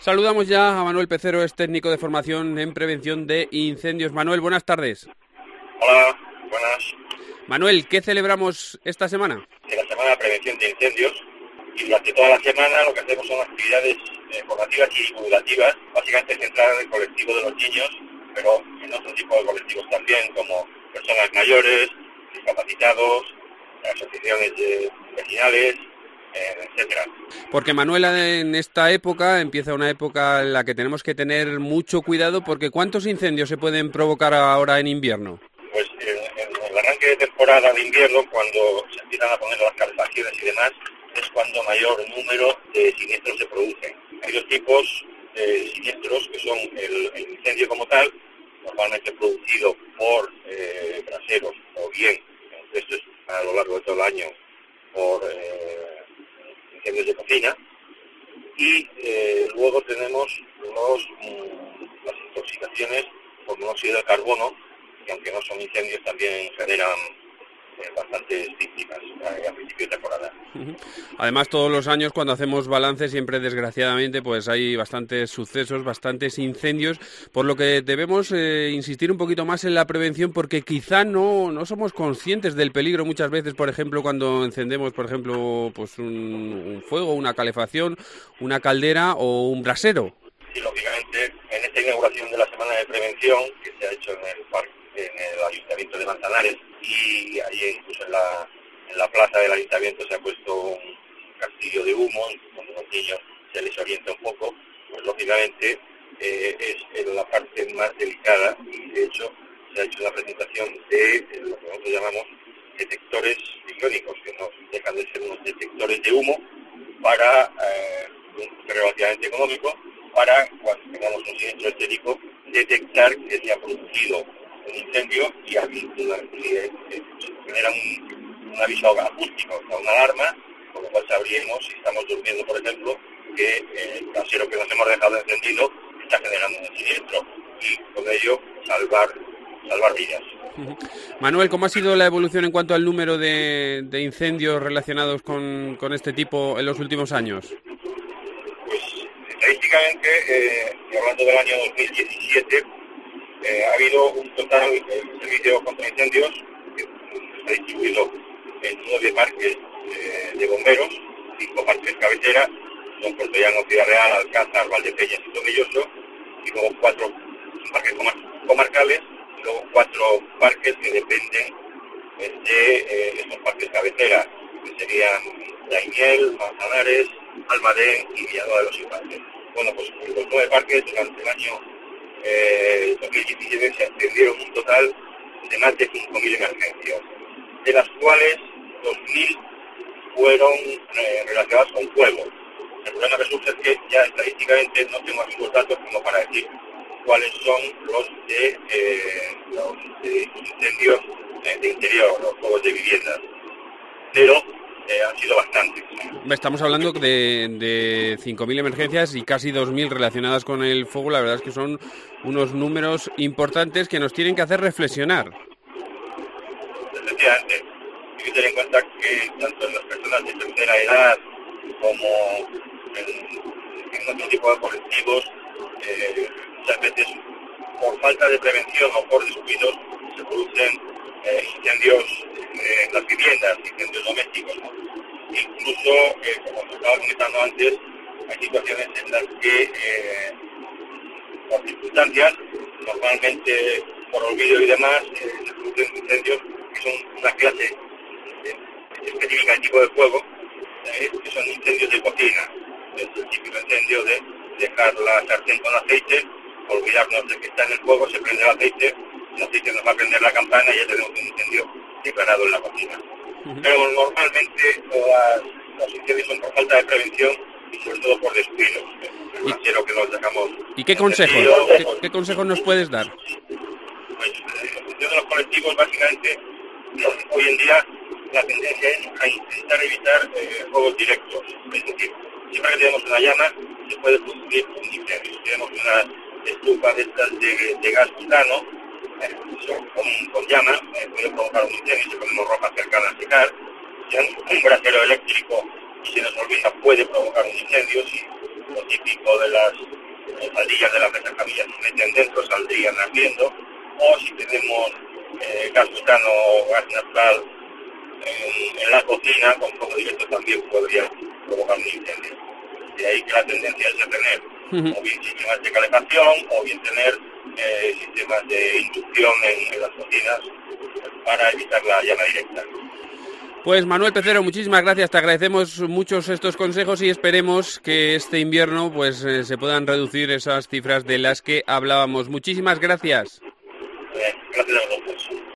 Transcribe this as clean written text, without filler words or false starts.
Saludamos ya a Manuel Pecero, es técnico de formación en prevención de incendios. Manuel, buenas tardes. Hola, buenas. Manuel, ¿qué celebramos esta semana? En la semana de prevención de incendios, y durante toda la semana lo que hacemos son actividades formativas y divulgativas, básicamente centradas en el colectivo de los niños, pero en otro tipo de colectivos también, como personas mayores, discapacitados, asociaciones vecinales, etcétera. Porque Manuel, en esta época empieza una época en la que tenemos que tener mucho cuidado, porque ¿cuántos incendios se pueden provocar ahora en invierno? Pues en el arranque de temporada de invierno, cuando se empiezan a poner las calefacciones y demás, es cuando mayor número de siniestros se producen. Hay dos tipos de siniestros, que son el incendio como tal, normalmente producido por braseros, o bien, esto es a lo largo de todo el año, por incendios de cocina, y luego tenemos las intoxicaciones por monóxido de carbono, que aunque no son incendios también generan bastantes víctimas a principio de temporada. Además, todos los años cuando hacemos balance siempre, desgraciadamente, pues hay bastantes sucesos, bastantes incendios, por lo que debemos insistir un poquito más en la prevención, porque quizá no somos conscientes del peligro muchas veces, por ejemplo, cuando encendemos, por ejemplo, pues un fuego, una calefacción, una caldera o un brasero. Sí, lógicamente, en esta inauguración de la Semana de Prevención, que se ha hecho en el Ayuntamiento de Manzanares, y ahí incluso en la plaza del Ayuntamiento se ha puesto un castillo de humo, donde los niños se les orienta un poco, pues lógicamente es en la parte más delicada, y de hecho se ha hecho una presentación de lo que nosotros llamamos detectores iónicos, que no dejan de ser unos detectores de humo para un relativamente económico, para cuando tengamos un siniestro estético detectar que se ha producido un incendio y genera un aviso acústico, o sea, una alarma, con lo cual sabríamos, si estamos durmiendo, por ejemplo, que el brasero que nos hemos dejado encendido está generando un siniestro, y con ello salvar vidas. Manuel, ¿cómo ha sido la evolución en cuanto al número de incendios relacionados con este tipo en los últimos años? Pues estadísticamente, hablando del año 2017, ha habido un total servicio contra incendios que está distribuido en 9 parques de bomberos, 5 parques cabecera, son Puerto Llano, Ciudad Real, Alcázar, Valdepeñas y Tomelloso, y luego 4 parques comarcales, y luego 4 parques que dependen de estos parques cabecera, que serían Daimiel, Manzanares, Almadén y Villanueva de los Infantes. Bueno, pues en los 9 parques durante el año 2017 se atendieron un total de más de 5.000 emergencias, de las cuales 2.000 fueron relacionadas con fuego. El problema que surge es que ya estadísticamente no tengo aquí los datos como para decir cuáles son los incendios de interior, los fuegos de viviendas, pero han sido bastantes. Estamos hablando de 5.000 emergencias y casi 2.000 relacionadas con el fuego. La verdad es que son unos números importantes que nos tienen que hacer reflexionar. Efectivamente, hay que tener en cuenta que tanto en las personas de tercera edad como en otro tipo de colectivos, muchas veces por falta de prevención o por descuidos se producen incendios en las viviendas, incendios domésticos, ¿no? Incluso, como te estaba comentando antes, hay situaciones en las que, por circunstancias, normalmente por olvido y demás, se producen incendios que son una clase específica de tipo de fuego, que son incendios de cocina. Es el típico incendio de dejar la sartén con aceite, olvidarnos de que está en el fuego, se prende el aceite nos va a prender la campana y ya tenemos un incendio declarado en la cocina. Pero normalmente los incendios son por falta de prevención y sobre todo por descuidos. Que nos dejamos. ¿Y qué consejos nos puedes dar? Pues en función de los colectivos, básicamente, hoy en día la tendencia es a intentar evitar fuegos directos. Es decir, siempre que tenemos una llama, se puede producir un incendio. Si tenemos una estufa de estas de gas butano, con llama, puede provocar un incendio. Si ponemos ropa cercana a secar, si un brasero eléctrico y se nos olvida, puede provocar un incendio. Si lo típico de las faldillas de la mesa camilla se meten dentro, saldrían ardiendo, o si tenemos gas butano o gas natural en la cocina, con fuego directo también podría provocar un incendio. De ahí que la tendencia es a tener o bien sistemas de calefacción o bien tener sistemas de inducción en las cocinas para evitar la llama directa. Pues Manuel Pecero, muchísimas gracias, te agradecemos muchos estos consejos y esperemos que este invierno pues se puedan reducir esas cifras de las que hablábamos. Muchísimas gracias. Gracias a vosotros.